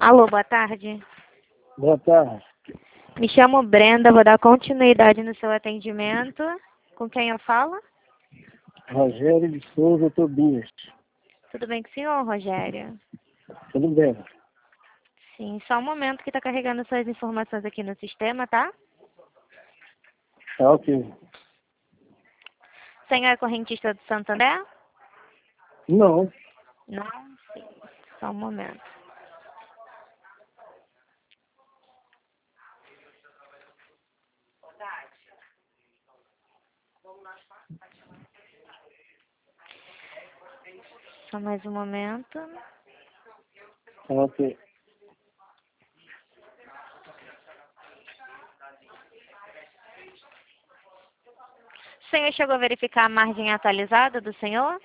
Alô, boa tarde. Boa tarde. Me chamo Brenda, vou dar continuidade no seu atendimento. Com quem eu falo? Rogério de Souza Tobias. Tudo bem com o senhor, Rogério? Tudo bem? Sim, só um momento que está carregando suas informações aqui no sistema, tá? Tá ok. O senhor é correntista do Santander? Não. Não? Sim, só um momento. Só mais um momento. Tá ok. O senhor chegou a verificar a margem atualizada do senhor?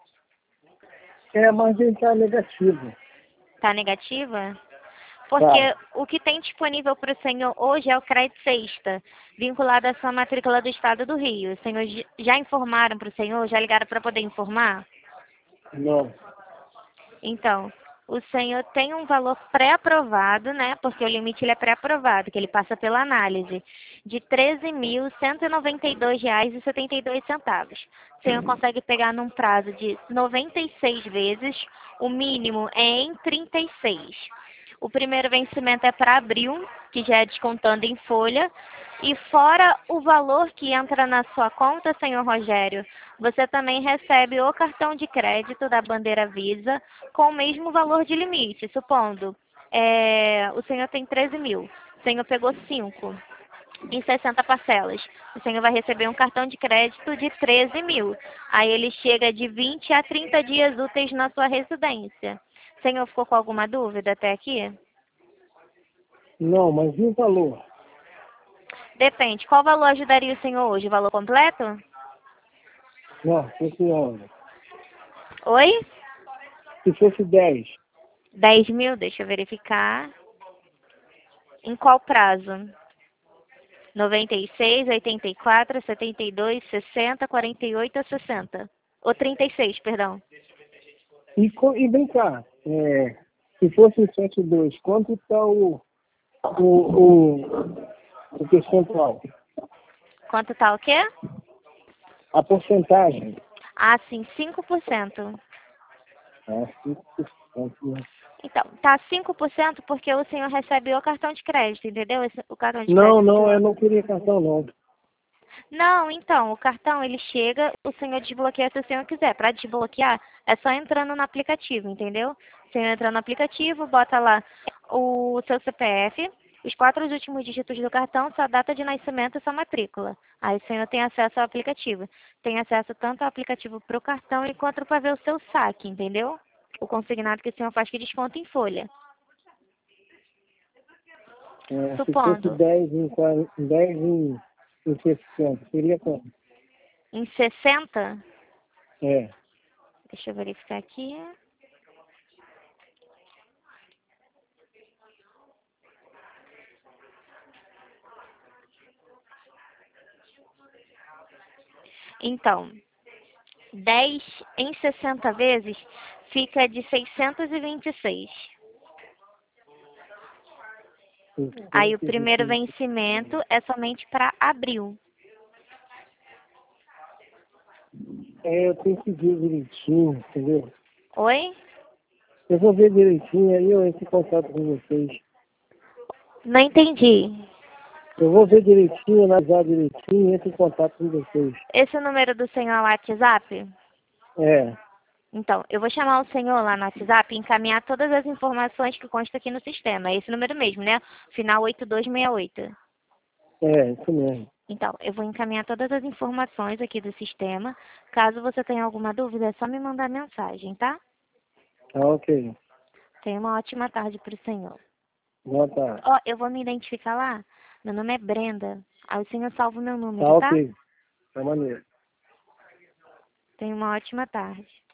A margem está negativa. Está negativa? Porque o que tem disponível para o senhor hoje é o crédito sexta, vinculado à sua matrícula do Estado do Rio. Os senhores já informaram para o senhor? Já ligaram para poder informar? Não. Então, o senhor tem um valor pré-aprovado, né? Porque o limite ele é pré-aprovado, que ele passa pela análise, de R$ 13.192,72. O senhor consegue pegar num prazo de 96 vezes, o mínimo é em 36. O primeiro vencimento é para abril, que já é descontando em folha. E fora o valor que entra na sua conta, senhor Rogério, você também recebe o cartão de crédito da bandeira Visa com o mesmo valor de limite. Supondo, o senhor tem 13 mil, o senhor pegou 5 em 60 parcelas. O senhor vai receber um cartão de crédito de 13 mil. Aí ele chega de 20 a 30 dias úteis na sua residência. O senhor ficou com alguma dúvida até aqui? Não, mas e o valor? Depende. Qual valor ajudaria o senhor hoje? O valor completo? Não, se senhora. Oi? Se fosse 10. 10 mil? Deixa eu verificar. Em qual prazo? 96, 84, 72, 60, 48 ou 60? Ou 36, perdão. E vem cá, se fosse 72, quanto está o percentual? Quanto tá o quê? A porcentagem? Ah, sim, 5%. 5%. Né? Então, tá 5% porque o senhor recebe o cartão de crédito, entendeu? O cartão de Não, crédito. não, eu não queria cartão, não. Não, então, o cartão ele chega, o senhor desbloqueia se o senhor quiser. Para desbloquear, é só entrando no aplicativo, entendeu? O senhor entra no aplicativo, bota lá o seu CPF, os 4 últimos dígitos do cartão, sua data de nascimento e sua matrícula. Aí o senhor tem acesso ao aplicativo. Tem acesso tanto ao aplicativo para o cartão quanto para ver o seu saque, entendeu? O consignado que o senhor faz que desconta em folha. Se fosse Supondo, 10 em 60, seria quanto? em 60, É. deixa eu verificar aqui. Então, 10 em 60 vezes fica de 626. Aí o primeiro vencimento é somente para abril. Eu tenho que ver direitinho, entendeu? Oi? Eu vou ver direitinho, aí eu entro em contato com vocês. Não entendi. Eu vou ver direitinho, analisar direitinho e entro em contato com vocês. Esse número do senhor é o WhatsApp? É, Então, eu vou chamar o senhor lá no WhatsApp e encaminhar todas as informações que constam aqui no sistema. É esse número mesmo, né? Final 8268. isso mesmo. Então, eu vou encaminhar todas as informações aqui do sistema. Caso você tenha alguma dúvida, é só me mandar mensagem, tá? Tá ok. Tenha uma ótima tarde para o senhor. Boa tarde. Ó, eu vou me identificar lá. Meu nome é Brenda. Aí o senhor salva o meu Tá número, tá? ok. Tá maneiro. Tenha uma ótima tarde.